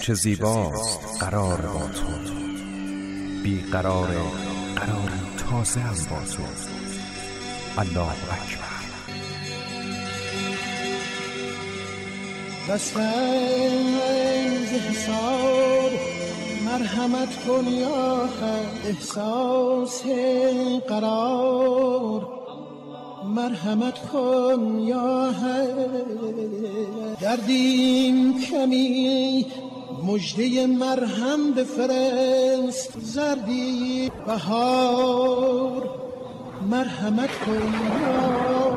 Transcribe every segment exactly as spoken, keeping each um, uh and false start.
چه زیباست قرار با تو، بی قرار قراری تازه هم با تو. الله اکبر. دستم ز حساب مرحمت کن یا حق، احساس قرار مرحمت کن یا حق. دردیم کمی مژده مرهم بفرست، زردی بهار مرحمت کن یا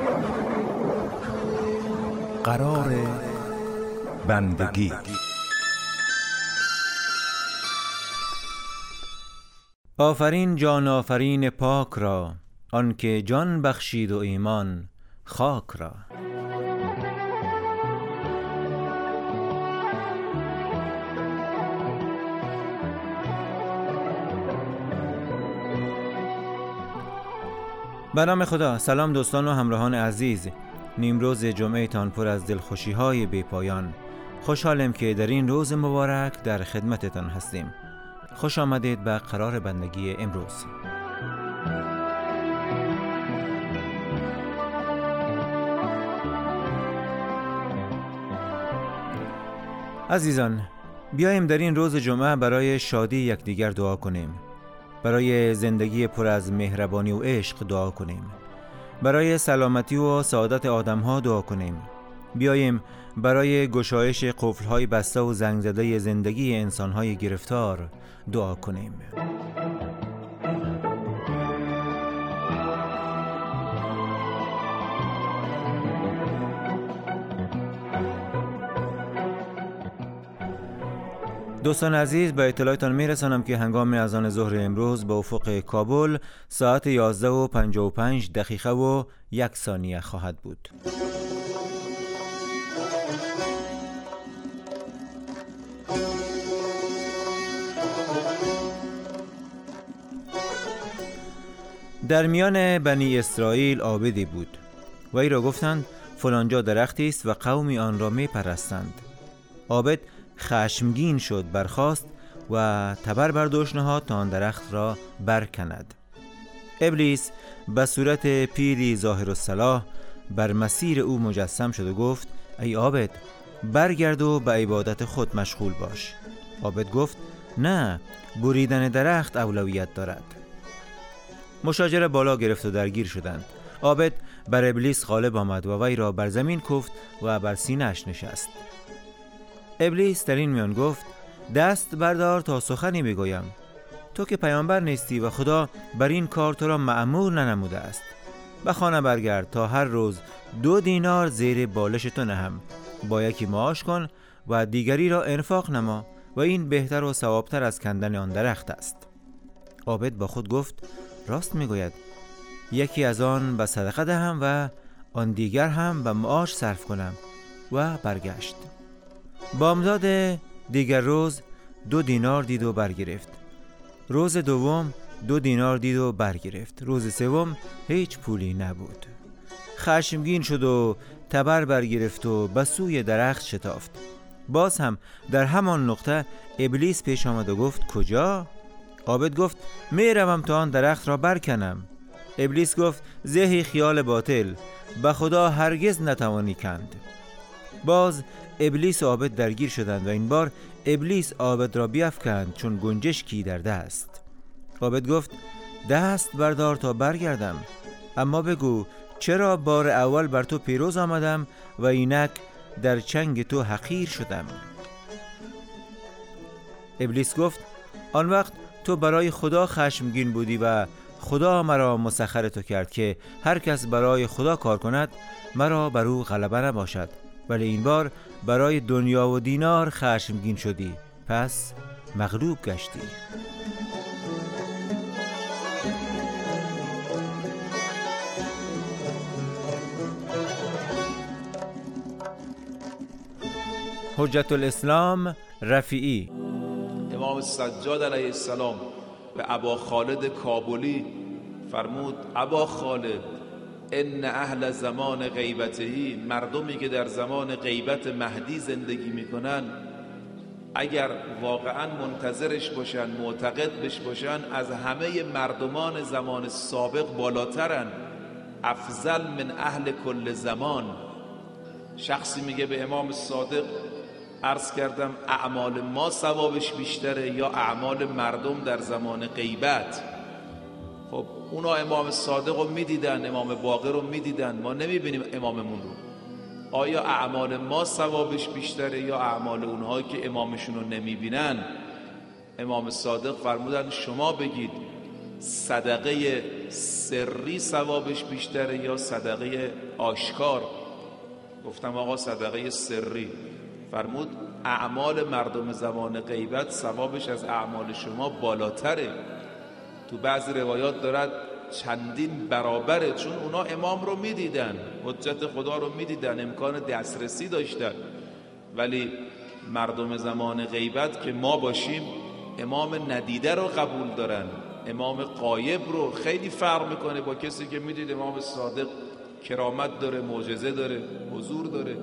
قرار بندگی. آفرین جان آفرین پاک را، آن که جان بخشید و ایمان خاک را. به نام خدا. سلام دوستان و همراهان عزیز. نیمروز جمعه تان پر از دلخوشی های بی پایان. خوشحالم که در این روز مبارک در خدمتتان هستیم. خوش آمدید به قرار بندگی امروز. عزیزان، بیاییم در این روز جمعه برای شادی یکدیگر دعا کنیم. برای زندگی پر از مهربانی و عشق دعا کنیم. برای سلامتی و سعادت آدم‌ها دعا کنیم. بیاییم برای گشایش قفل‌های بسته و زنگ زده زندگی انسان‌های گرفتار دعا کنیم. دوستان عزیز، به اطلاعتان میرسانم که هنگام اذان ظهر امروز به افق کابل ساعت یازده و پنجاه و پنج دقیقه و یک ثانیه خواهد بود. در میان بنی اسرائیل عابدی بود. وی را گفتند فلانجا درختی است و قومی آن را می پرستند. عابد خشمگین شد، برخاست و تبر برداشت نهاد تا آن درخت را برکند. ابلیس به صورت پیری ظاهر الصلاح بر مسیر او مجسم شد و گفت ای عابد، برگرد و به عبادت خود مشغول باش. عابد گفت نه، بریدن درخت اولویت دارد. مشاجره بالا گرفت و درگیر شدند. عابد بر ابلیس غالب آمد و وی را بر زمین کوفت و بر سینه‌اش نشست. ابلیس در این میان گفت دست بردار تا سخنی بگویم. تو که پیامبر نیستی و خدا بر این کار تو را مأمور ننموده است. به خانه برگرد تا هر روز دو دینار زیر بالش تو نهم. با یکی معاش کن و دیگری را انفاق نما و این بهتر و ثوابتر از کندن آن درخت است. عابد با خود گفت راست میگوید، یکی از آن به صدقه دهم و آن دیگر هم به معاش صرف کنم. و برگشت. بامداد دیگر روز دو دینار دید و برگرفت. روز دوم دو دینار دید و برگرفت. روز سوم هیچ پولی نبود. خشمگین شد و تبر برگرفت و به سوی درخت شتافت. باز هم در همان نقطه ابلیس پیش آمد و گفت کجا؟ عابد گفت می روم تا آن درخت را برکنم. ابلیس گفت زهی خیال باطل، به خدا هرگز نتوانی کند. باز ابلیس و عابد درگیر شدند و این بار ابلیس عابد را بیفکند چون گنجشکی در دست. عابد گفت دست بردار تا برگردم، اما بگو چرا بار اول بر تو پیروز آمدم و اینک در چنگ تو حقیر شدم؟ ابلیس گفت آن وقت تو برای خدا خشمگین بودی و خدا مرا مسخر تو کرد که هر کس برای خدا کار کند مرا بر او غلبه نباشد، ولی این بار برای دنیا و دینار خشمگین شدی، پس مغلوب گشتی. حجت الاسلام رفیعی امام سجاد علیه السلام به ابا خالد کابلی فرمود ابا خالد ان اهل زمان غیبتهی، مردمی که در زمان غیبت مهدی زندگی میکنن اگر واقعا منتظرش باشن، معتقد بش باشن، از همه مردمان زمان سابق بالاترن، افضل من اهل کل زمان. شخصی میگه به امام صادق عرض کردم اعمال ما ثوابش بیشتره یا اعمال مردم در زمان غیبت؟ خب اونا امام صادق رو میدیدن، امام باقر رو میدیدن، ما نمیبینیم اماممون رو. آیا اعمال ما ثوابش بیشتره یا اعمال اونهایی که امامشون رو نمیبینن؟ امام صادق فرمودن شما بگید صدقه سری ثوابش بیشتره یا صدقه آشکار؟ گفتم آقا صدقه سری. فرمود اعمال مردم زمان غیبت ثوابش از اعمال شما بالاتره. تو بعضی روایات دارد چندین برابره، چون اونا امام رو میدیدن، حجت خدا رو میدیدن، امکان دسترسی داشتن. ولی مردم زمان غیبت که ما باشیم امام ندیده رو قبول دارن، امام غایب رو. خیلی فرق میکنه با کسی که میدید امام صادق کرامت داره، معجزه داره، حضور داره.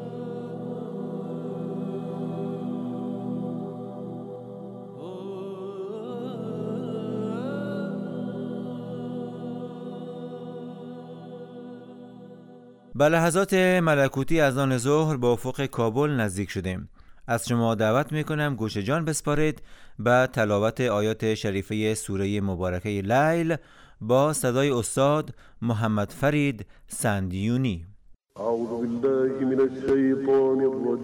به لحظات ملکوتی از آن ظهر به افق کابل نزدیک شدیم. از شما دعوت میکنم گوش جان بسپارید به تلاوت آیات شریفه سوره مبارکه لیل با صدای استاد محمد فرید سندیونی. اعوذ بالله من الشیطان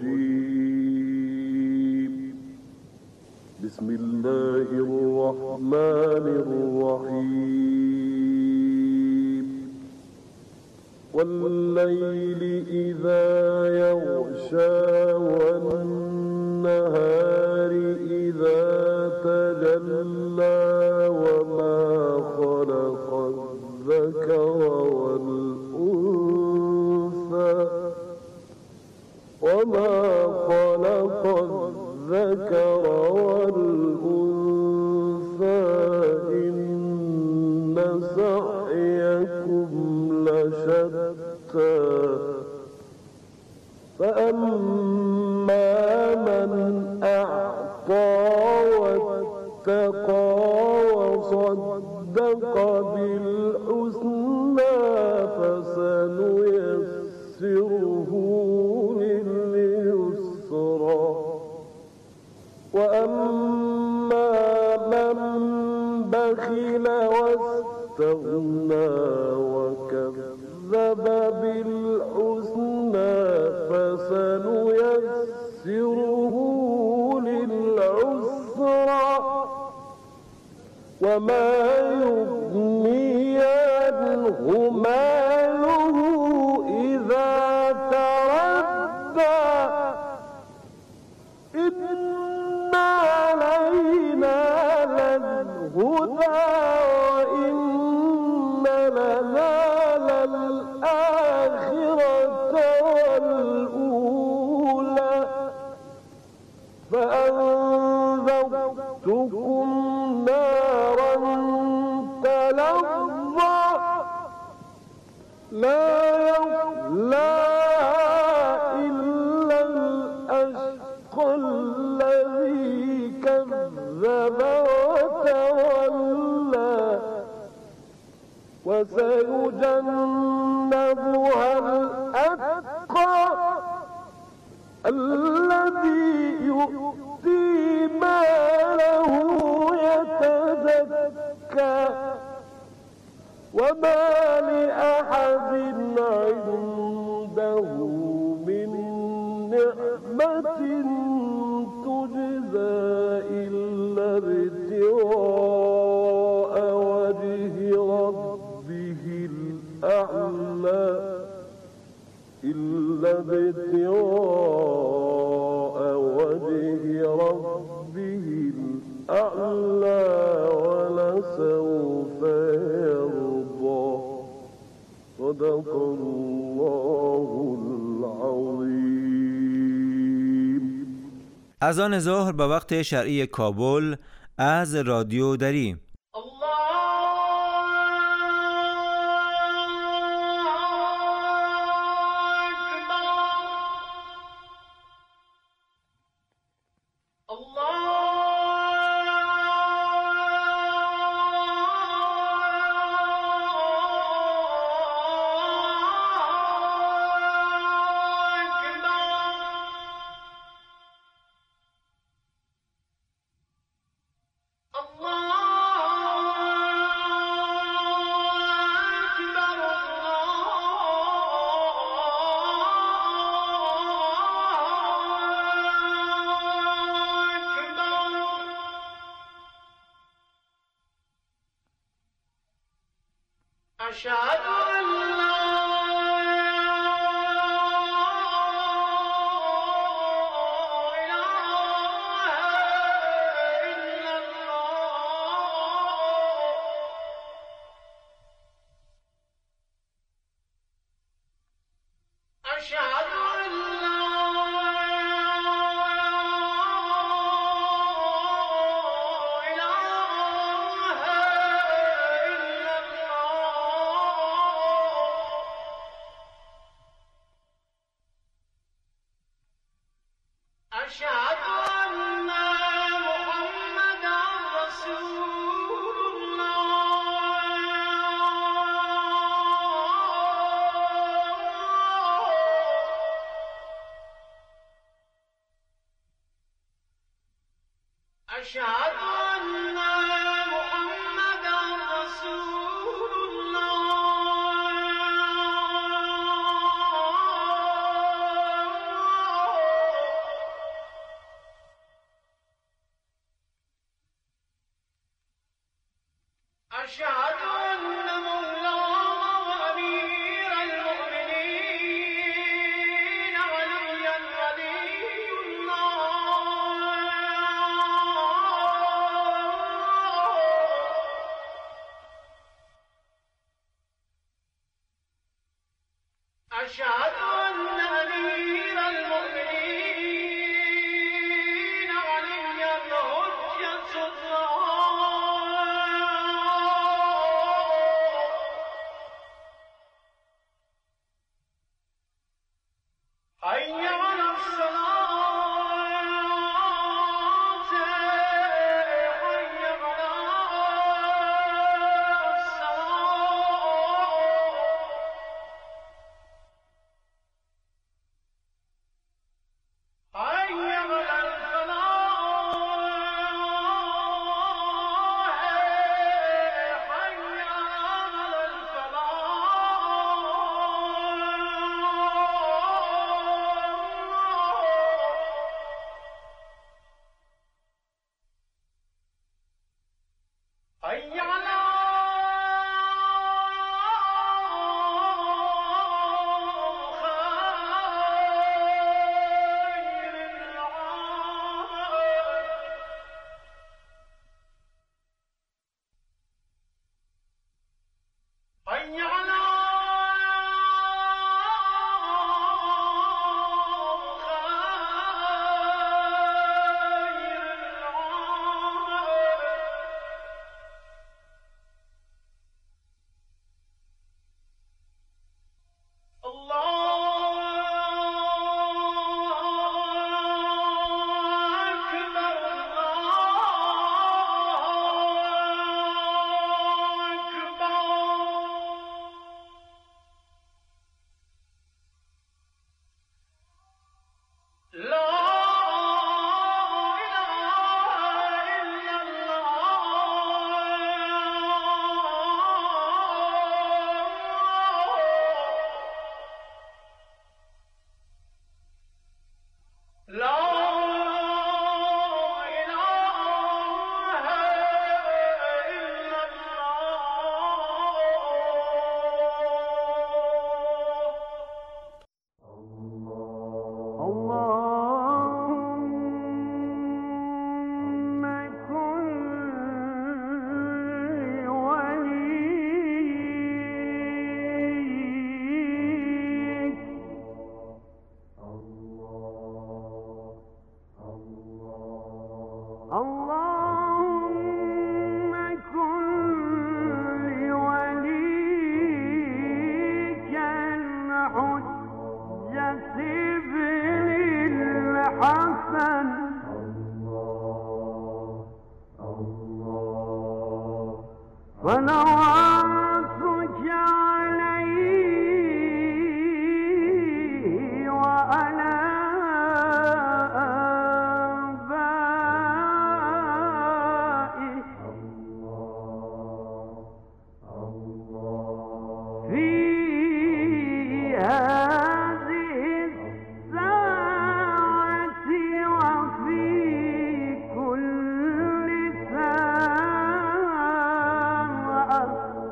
الرجیم. بسم الله الرحمن الرحیم. والليل إذا يغشى والنهار إذا تجلى وما خلق الذكر والأنثى وما خلق الذكر والأنثى إن سعيكم لشتى فأما من أعطى واتقى وصدق بالحسنى فسنيسره لليسرى وأما من بخل واستغنى وكذب بالحسنى فسنيسره للعسرى وما يغني عنه ماله إذا تردى إن علينا للهدى وإن لنا للآخرة والأولى فأنذرتكم نارا تلظى لا يصلاها إلا الأشقى الذي كذب وتولى وسيجنبها الأتقى الذي يؤتي ماله يتزكى وما لأحد عنده من نعمة تجزى إلا ابتغاء وجه ربه الأعلى إلا ابتغاء وجه ربه الأعلى ولسوف يرضى صدق الله العظيم. از آن ظهر به وقت شرعی کابل از رادیو دری. كل ساعة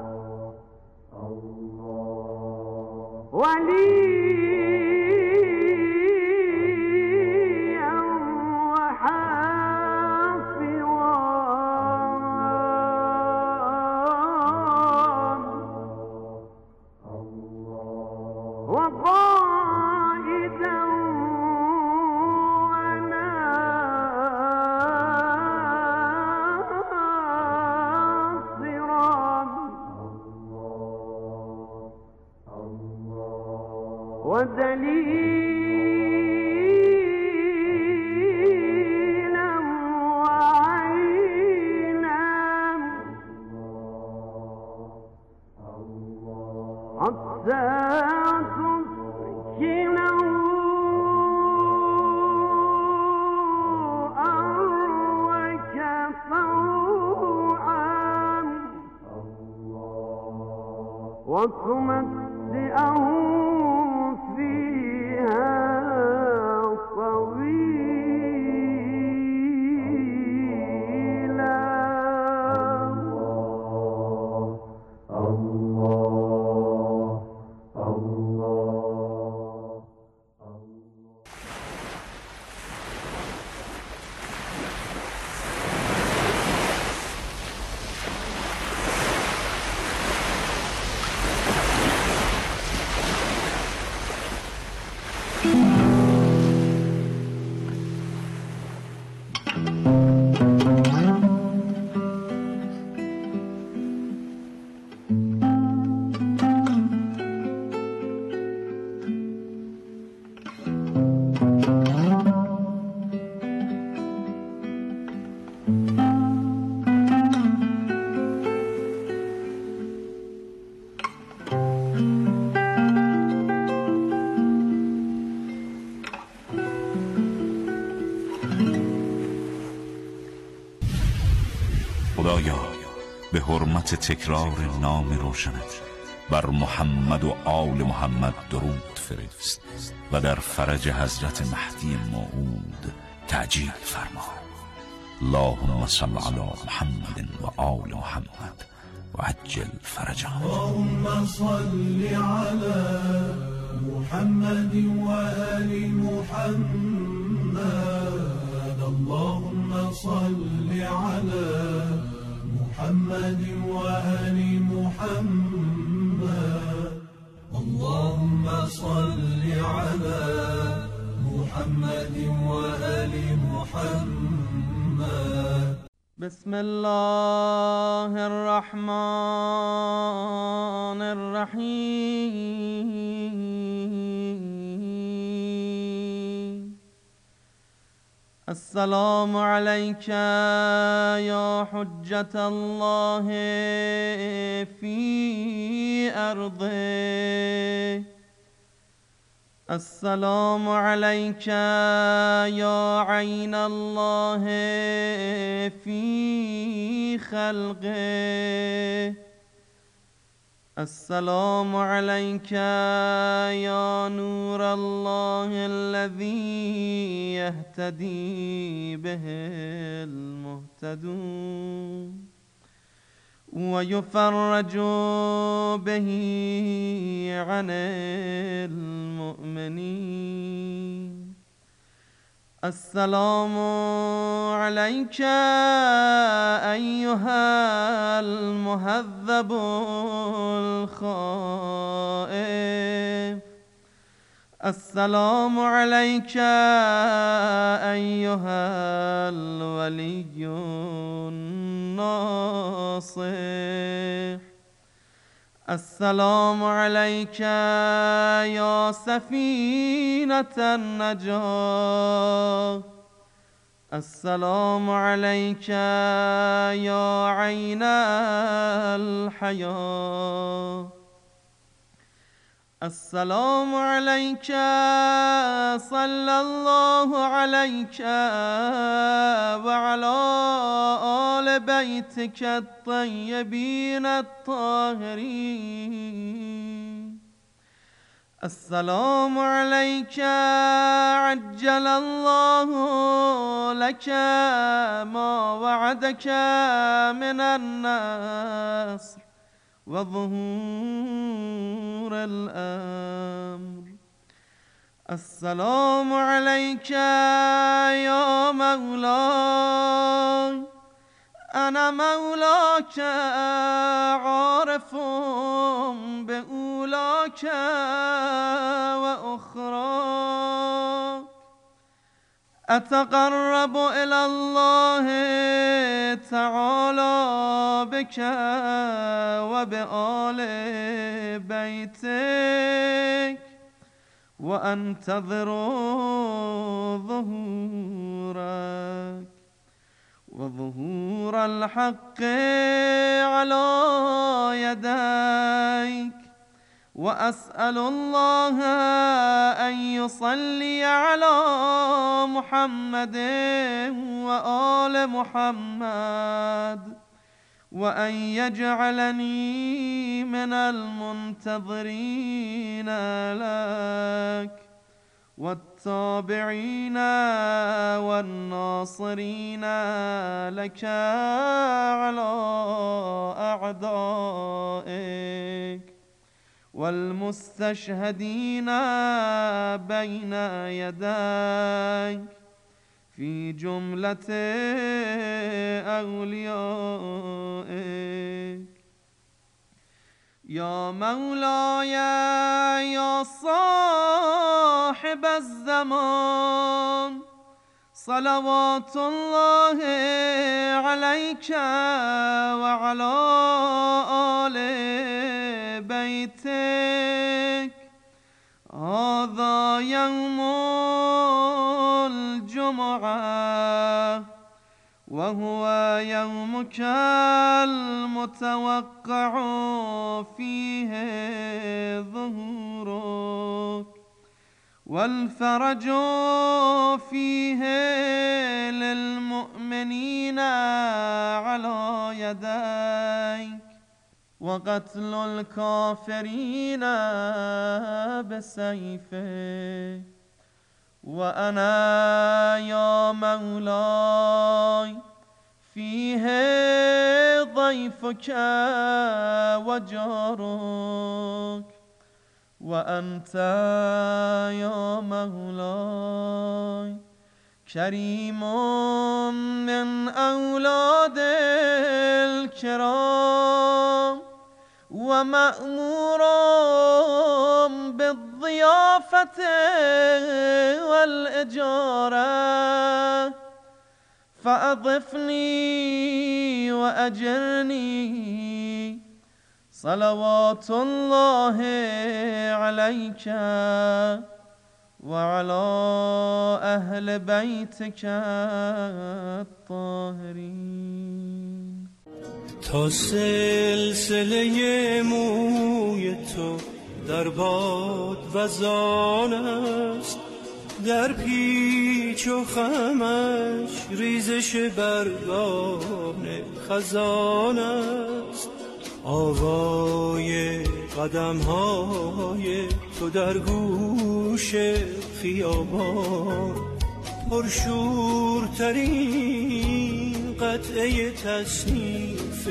ودليلا وعينا حتى تسكنه أرضك طوعا وتمتعه فيها طويلا. الله الله خدایا به حرمت تکرار نام روشنت بر محمد و آل محمد درود فرست و در فرج حضرت مهدی موعود تعجیل فرما. اللهم صل علی محمد و آل محمد و عجل فرجهم. اللهم صل على محمد وآل محمد. اللهم صل على محمد وآل محمد. اللهم صل على محمد وآل محمد. بسم الله الرحمن الرحيم. السلام عليك يا حجة الله في أرضه. السلام عليك يا عين الله في خلقه. السلام عليك يا نور الله الذي يهتدي به المهتدون ويفرج به عن المؤمنين. السلام عليك أيها المهذب الخائف. السلام عليك أيها الولي الناصح. السلام عليك يا سفينة النجاة. السلام عليك يا عين الحياة. السلام عليك صلى الله عليك وعلى آل بيتك الطيبين الطاهرين. السلام عليك عجل الله لك ما وعدك من النصر وظهور الأمر. السلام عليك يا مولاي. أنا مولاك عارف بأولاك وأخراك. أتقرب إلى الله تعالى بك وبآل بيتك وأنتظر ظهورك وظهور الحق على يديك وأسأل الله أن يصلي على محمد وآل محمد وأن يجعلني من المنتظرين لك والتابعين والناصرين لك على أعدائك والمستشهدين بين يديك في جملة أوليائك يا مولاي يا صاحب الزمان صلوات الله عليك وعلى آل بيتك هذا يوم الجمعة وهو يومك المتوقع فيه ظهورك والفرج فيه للمؤمنين على يديك وقتل الكافرين بسيفك وأنا يا مولاي فيه ضيفك وجارك وأنت يا مولاي كريم من أولاد الكرام ومأمور بالضيافة والإجارة فأضفني وأجرني صلوات الله عليك وعلى أهل بيتك الطاهرين. تا سلسله موی تو در باد وزان است، در پیچ و خمش ریزش برگان خزان است. آوای قدم های تو در گوش خیابان، پرشورترین قطعه تصنیف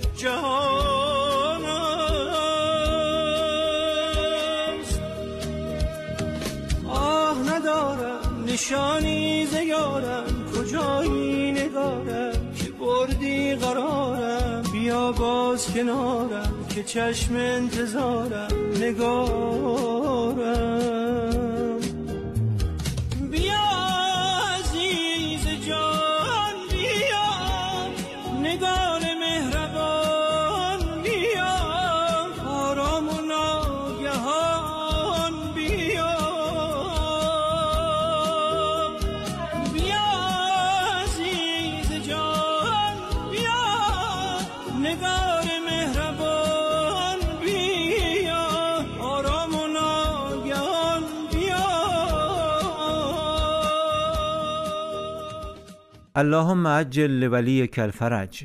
جهان است. آه ندارم نشانی ز یارم، کجایی نگارم که بردی قرارم. بیا باز کنارم که چشم انتظارم نگارم. بیا عزیز جان بیا، نگار مهربان بیا، آرام و ناگهان بیا. بیا عزیز جان بیا، نگار مهربان بیا، آرام و ناگهان بیا. اللهم عجل لولیک الفرج.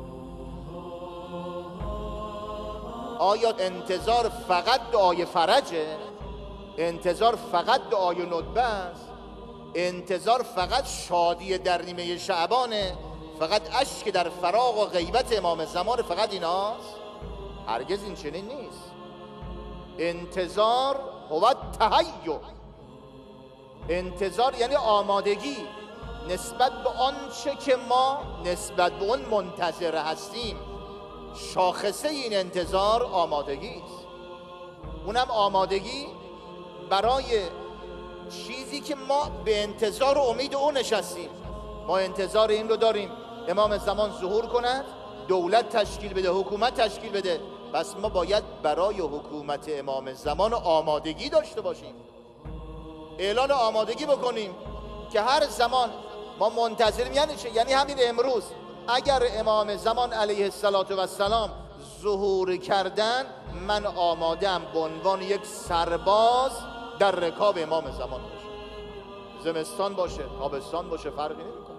آیا انتظار فقط دعای فرجه؟ انتظار فقط دعای ندبه است؟ انتظار فقط شادی در نیمه شعبانه؟ فقط اشک در فراق و غیبت امام زمان فقط ایناست؟ هرگز این چنین نیست. انتظار هو تهیع. انتظار یعنی آمادگی نسبت به آنچه که ما نسبت به اون منتظر هستیم. شاخصه این انتظار آمادگی است. اونم آمادگی برای چیزی که ما به انتظار و امید اون نشستیم. ما انتظار این رو داریم امام زمان ظهور کند، دولت تشکیل بده، حکومت تشکیل بده. پس ما باید برای حکومت امام زمان آمادگی داشته باشیم. اعلان آمادگی بکنیم که هر زمان ما منتظریم. یعنی چه؟ یعنی همین امروز اگر امام زمان علیه السلام ظهور کردن، من آمادم به عنوان یک سرباز در رکاب امام زمان باشه. زمستان باشه، تابستان باشه، فرقی نمیکنه.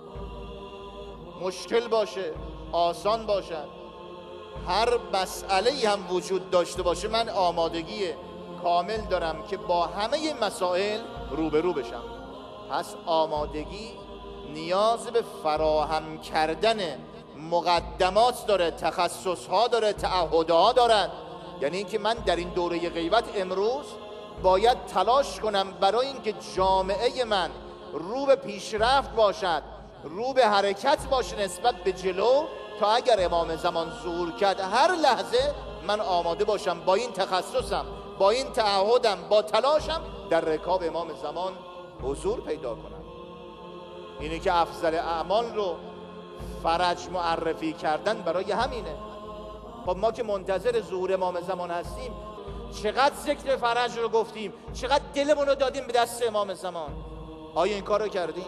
مشکل باشه، آسان باشد، هر مسئله‌ای هم وجود داشته باشه، من آمادگی کامل دارم که با همه مسائل روبرو بشم. پس آمادگی نیاز به فراهم کردن مقدمات داره، تخصصها داره، تعهدها دارد. یعنی اینکه من در این دوره غیبت امروز باید تلاش کنم برای اینکه جامعه من رو به پیشرفت باشد، رو به حرکت باشه نسبت به جلو، تا اگر امام زمان ظهور کرد هر لحظه من آماده باشم با این تخصصم، با این تعهدم، با تلاشم در رکاب امام زمان حضور پیدا کنم. اینی که افضل اعمال رو فرج معرفی کردن برای همینه. خب ما که منتظر ظهور امام زمان هستیم، چقدر ذکر فرج رو گفتیم، چقدر دلمون رو دادیم به دست امام زمان. آیا این کار رو کردیم؟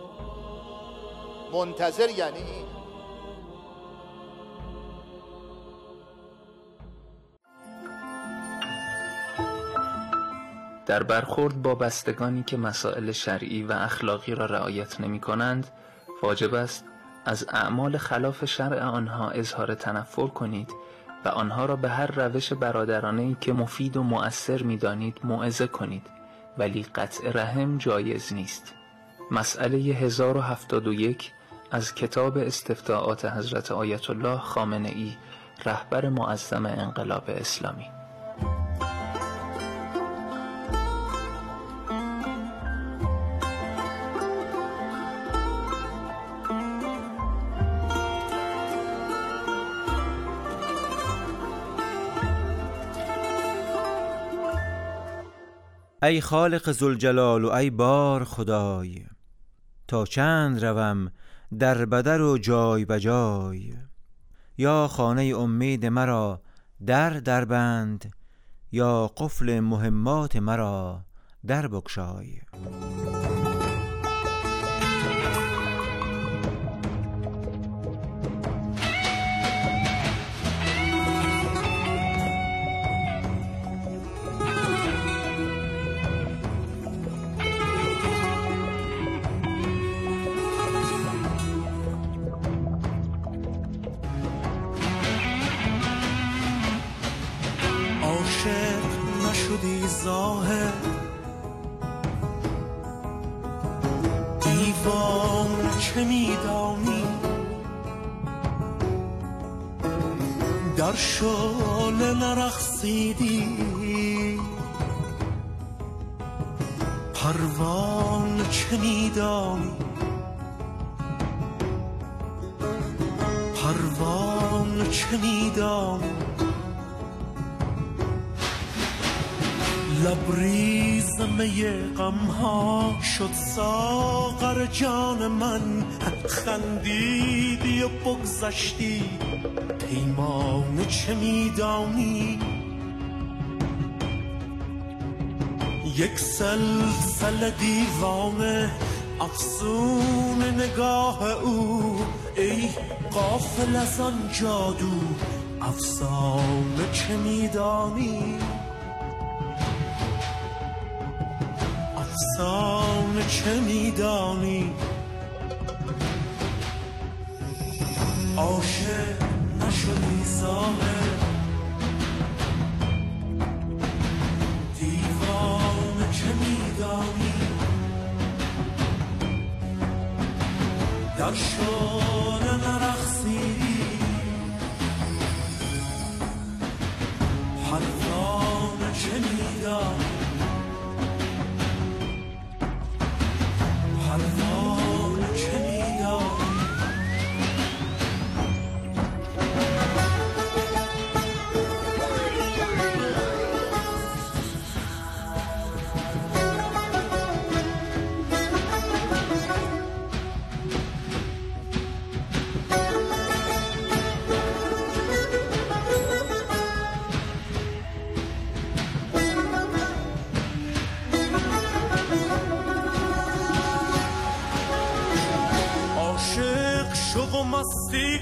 منتظر یعنی این. در برخورد با بستگانی که مسائل شرعی و اخلاقی را رعایت نمی کنند، واجب است از اعمال خلاف شرع آنها اظهار تنفر کنید و آنها را به هر روش برادرانه‌ای که مفید و مؤثر می دانید موعظه کنید، ولی قطع رحم جایز نیست. مسئله هزار و هفتاد و یک از کتاب استفتاءات حضرت آیت الله خامنه‌ای، رهبر معظم انقلاب اسلامی. ای خالق ذوالجلال و ای بار خدای، تا چند روم در بدر و جای بجای. یا خانه امید مرا در در بند، یا قفل مهمات مرا در بگشای. نشدی ظاهر دیوان چه میدانی، در شعله نرقصیدی، پروانه چه میدانی، پروانه چه میدانی. لبریز می غمها شد ساغر جان من، خندیدی و بگذشتی، پیمانه چه میدانی. یک سلسله دیوانه افسون نگاه او، ای غافل از آن جادو، افسانه چه میدانی. افسانه چه میدانی. عاشق نشدی ظاهر دیوانه چه میدانی، در شانه نرقصیدی، پروانه چه میدانی، پروانه چه میدانی.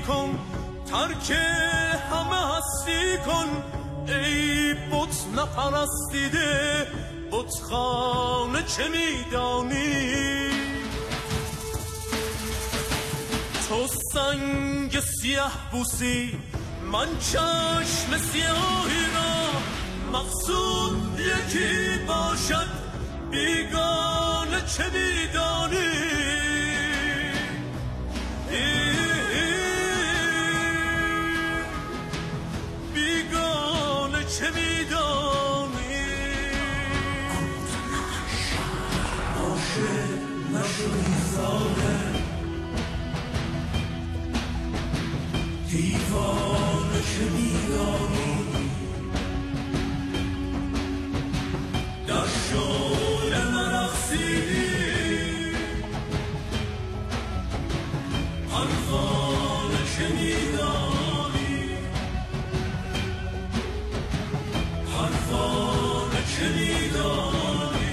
کن، ترک همه هستی کن، ای بت نپرستیده بتخانه چه میدانی؟ تو سنگ سیاه بوسی، من چشم سیاهی را، مقصود یکی باشد بیگانه چه میدانی؟ بیگانه چه میدانی؟ عاشق نشدی ظالم، دیوانه چه میدانی؟ در شعله مرقصیدی، پروانه چه میدانی؟ پروانه چه میدانی؟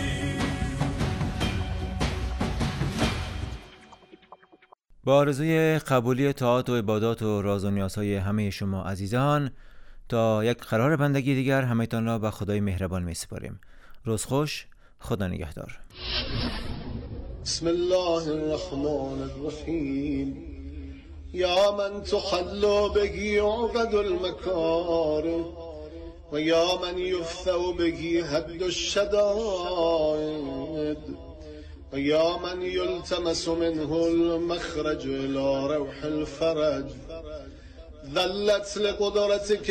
با آرزوی قبولی طاعات و عبادات و راز و نیازهای همه شما عزیزان، تا یک قرار بندگی دیگر همه‌تان را به خدای مهربان می‌سپاریم. روز خوش، خدا نگهدار. بسم الله الرحمن الرحیم. یا من تحل بهی عقد المکاره و یا من یفثو بهی حد الشدائد و یا من یلتمس منه المخرج الى روح الفرج. ذلت لقدرتك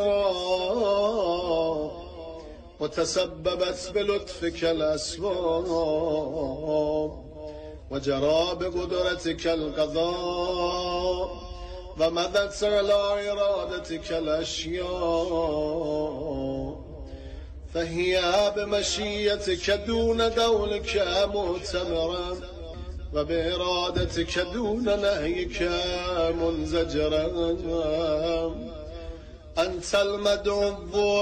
السراب وتسببت بلطفك الأسباب وجرى بقدرتك القضاء ومضت على إرادتك الأشياء، فهي بمشيتك دون دولك مؤتمرا وبإرادتك دون نهيك منزجرا. أنت المدعو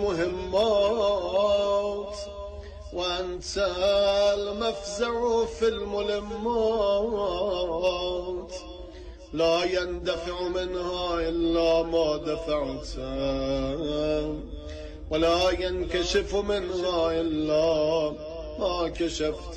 للمهمات وأنت المفزع في الملمات، لا يندفع منها إلا ما دفعت ولا ينكشف منها إلا ما كشفت.